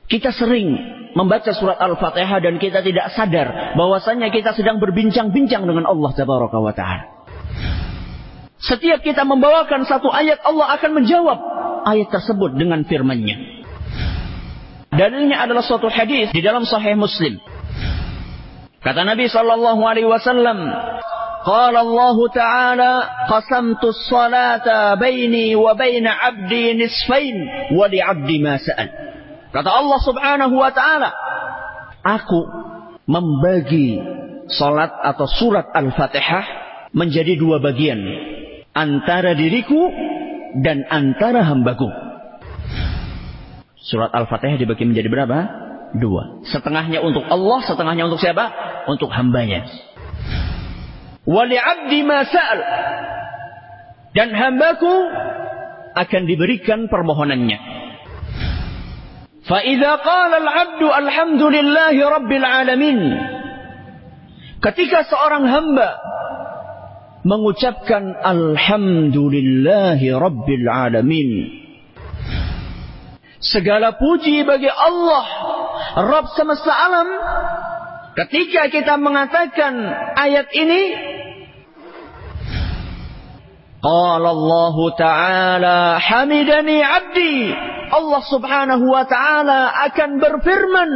Kita sering membaca surat Al-Fatihah dan kita tidak sadar bahwasanya kita sedang berbincang-bincang dengan Allah Tabaraka wa Ta'ala. Setiap kita membawakan satu ayat, Allah akan menjawab ayat tersebut dengan firman-Nya. Dalilnya adalah suatu hadis di dalam Sahih Muslim. Kata Nabi sallallahu alaihi wasallam, qala Allah Ta'ala, qasamtu as-salata baini wa baina 'abdi nisfain wa li 'abdi ma sa'al. Kata Allah Subhanahu wa Ta'ala, aku membagi salat atau surat Al-Fatihah menjadi dua bagian, antara diriku dan antara hambaku. Surat Al-Fatihah dibagi menjadi berapa? Dua. Setengahnya untuk Allah, setengahnya untuk siapa? Untuk hambanya. Wa li'abdi ma sa'al. Dan hambaku akan diberikan permohonannya. Fa idza qala al-'abdu alhamdulillahi rabbil alamin. Ketika seorang hamba mengucapkan alhamdulillahi rabbil alamin, segala puji bagi Allah, Rabb semesta alam. Ketika kita mengatakan ayat ini, qala Allah Ta'ala hamidani 'abdi. Allah Subhanahu wa Ta'ala akan berfirman,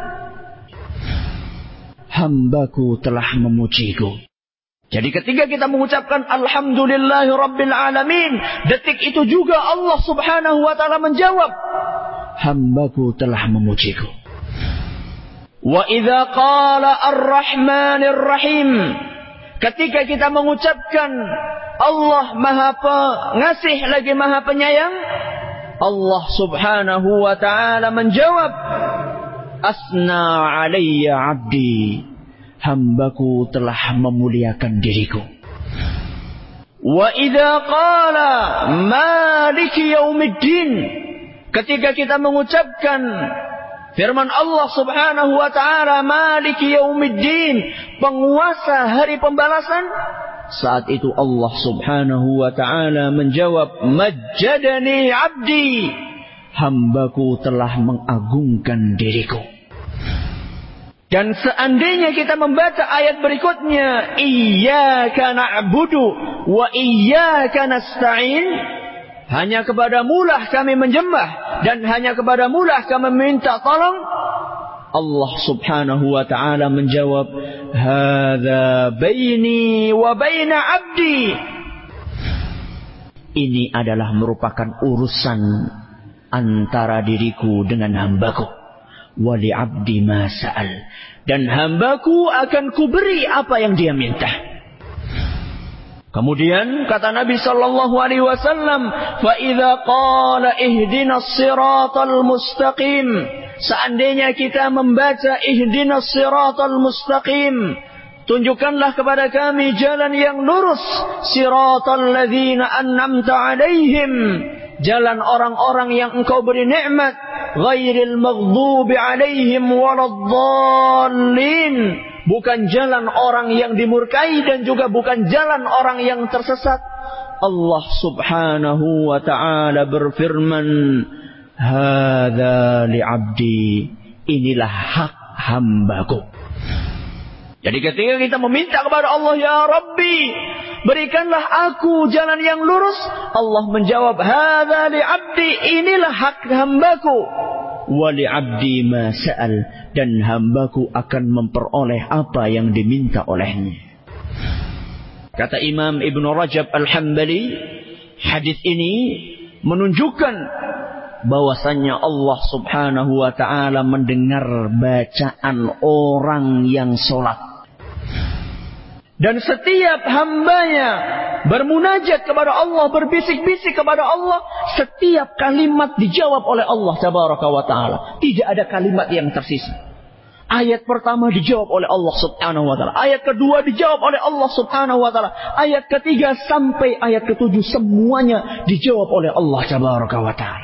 hambaku telah memujiku. Jadi ketika kita mengucapkan alhamdulillahi rabbil alamin, detik itu juga Allah Subhanahu wa Ta'ala menjawab, hambaku telah memujiku. Wa idza qala ar-rahmanir rahim, ketika kita mengucapkan Allah Maha Pengasih lagi Maha Penyayang, Allah Subhanahu wa Ta'ala menjawab, asna alayya 'abdi, hambaku telah memuliakan diriku. Wa idza qala maliki yaumiddin, ketika kita mengucapkan firman Allah Subhanahu wa Ta'ala, maliki yaumiddin, penguasa hari pembalasan, saat itu Allah Subhanahu wa Ta'ala menjawab, majjadani 'abdi, hambaku telah mengagungkan diriku. Dan seandainya kita membaca ayat berikutnya, iyyaka na'budu wa iyyaka nasta'in, hanya kepadamulah kami menyembah dan hanya kepadamulah kami meminta tolong, Allah Subhanahu wa Ta'ala menjawab, hadza baini wa baina 'abdi, ini adalah merupakan urusan antara diriku dengan hambaku. Wa li 'abdi ma sa'al, dan hambaku akan kuberi apa yang dia minta. Kemudian kata Nabi sallallahu alaihi wasallam, fa idza qala ihdinas siratal mustaqim, seandainya kita membaca ihdinas siratal mustaqim, tunjukkanlah kepada kami jalan yang lurus, siratal ladzina an'amta alaihim, jalan orang-orang yang engkau beri nikmat, ghairil maghdubi alaihim waladdallin, bukan jalan orang yang dimurkai dan juga bukan jalan orang yang tersesat. Allah Subhanahu wa Ta'ala berfirman, hadza li'abdi, inilah hak hambaku. Jadi ketika kita meminta kepada Allah, ya Rabbi, berikanlah aku jalan yang lurus, Allah menjawab, hadza li'abdi, inilah hak hambaku. Wa li'abdi ma sa'al, dan hambaku akan memperoleh apa yang diminta olehnya. Kata Imam Ibn Rajab Al-Hambali, hadis ini menunjukkan bahwasannya Allah Subhanahu wa Ta'ala mendengar bacaan orang yang sholat. Dan setiap hambanya bermunajat kepada Allah, berbisik-bisik kepada Allah, setiap kalimat dijawab oleh Allah Tabaraka wa Ta'ala. Tidak ada kalimat yang tersisa. Ayat pertama dijawab oleh Allah Subhanahu wa Ta'ala. Ayat kedua dijawab oleh Allah Subhanahu wa Ta'ala. Ayat ketiga sampai ayat ketujuh semuanya dijawab oleh Allah Tabaraka wa Ta'ala.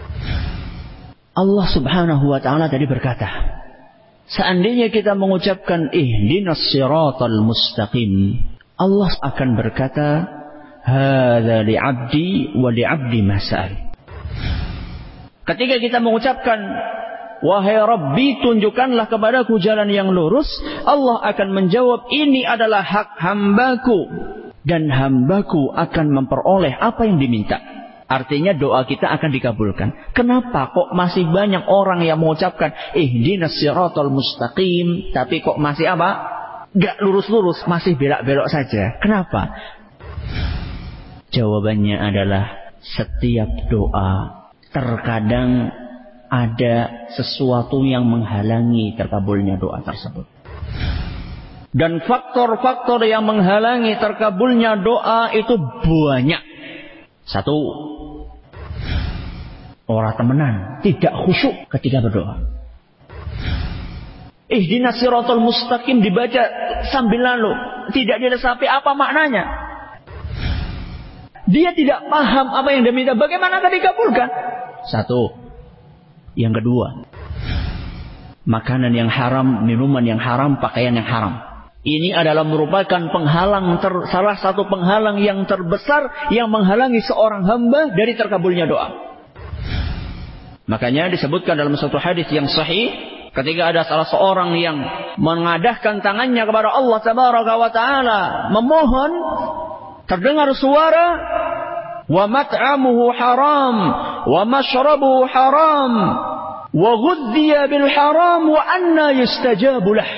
Allah Subhanahu wa Ta'ala tadi berkata, seandainya kita mengucapkan ihdinas siratal mustaqim, Allah akan berkata, hadza li'abdi wa li'abdi ma sa'al. Ketika kita mengucapkan wahai Rabbi, tunjukkanlah kepadaku jalan yang lurus. Allah akan menjawab, ini adalah hak hambaku, dan hambaku akan memperoleh apa yang diminta. Artinya doa kita akan dikabulkan. Kenapa kok masih banyak orang yang mengucapkan ihdinas siratal mustaqim, tapi kok masih apa? Gak lurus-lurus, masih belok-belok saja. Kenapa? Jawabannya adalah setiap doa terkadang ada sesuatu yang menghalangi terkabulnya doa tersebut. Dan faktor-faktor yang menghalangi terkabulnya doa itu banyak. Satu, orang temenan, tidak khusyuk ketika berdoa. Ihdinas siratal mustaqim dibaca sambil lalu, tidak diresapi apa maknanya. Dia tidak paham apa yang dia minta, bagaimana akan dikabulkan? Satu. Yang kedua, makanan yang haram, minuman yang haram, pakaian yang haram. Ini adalah merupakan penghalang, salah satu penghalang yang terbesar yang menghalangi seorang hamba dari terkabulnya doa. Makanya disebutkan dalam satu hadis yang sahih, ketika ada salah seorang yang mengadahkan tangannya kepada Allah Tabaraka wa Ta'ala, memohon, terdengar suara, wa mat'amuhu haram, wa mashrabuhu haram, wa ghudhiya bil haram, wa anna yustajabu lah.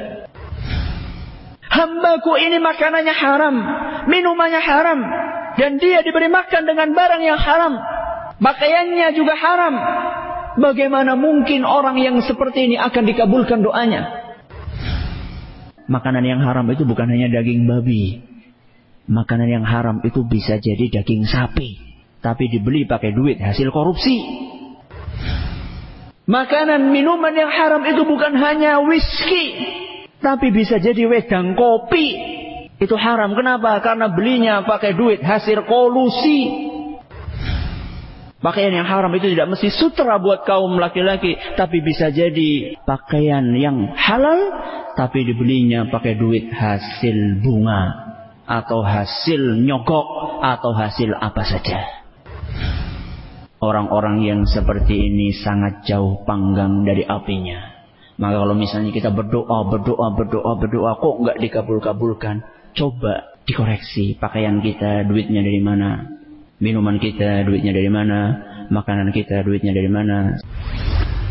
Hambaku ini makanannya haram, minumannya haram, dan dia diberi makan dengan barang yang haram, pakaiannya juga haram. Bagaimana mungkin orang yang seperti ini akan dikabulkan doanya? Makanan yang haram itu bukan hanya daging babi. Makanan yang haram itu bisa jadi daging sapi, tapi dibeli pakai duit hasil korupsi. Makanan minuman yang haram itu bukan hanya whisky, tapi bisa jadi wedang kopi. Itu haram. Kenapa? Karena belinya pakai duit hasil kolusi. Pakaian yang haram itu tidak mesti sutra buat kaum laki-laki, tapi bisa jadi pakaian yang halal, tapi dibelinya pakai duit hasil bunga, atau hasil nyogok, atau hasil apa saja. Orang-orang yang seperti ini sangat jauh panggang dari apinya. Maka kalau misalnya kita berdoa, kok nggak dikabul-kabulkan? Coba dikoreksi. Pakaian kita duitnya dari mana? Minuman kita duitnya dari mana? Makanan kita duitnya dari mana?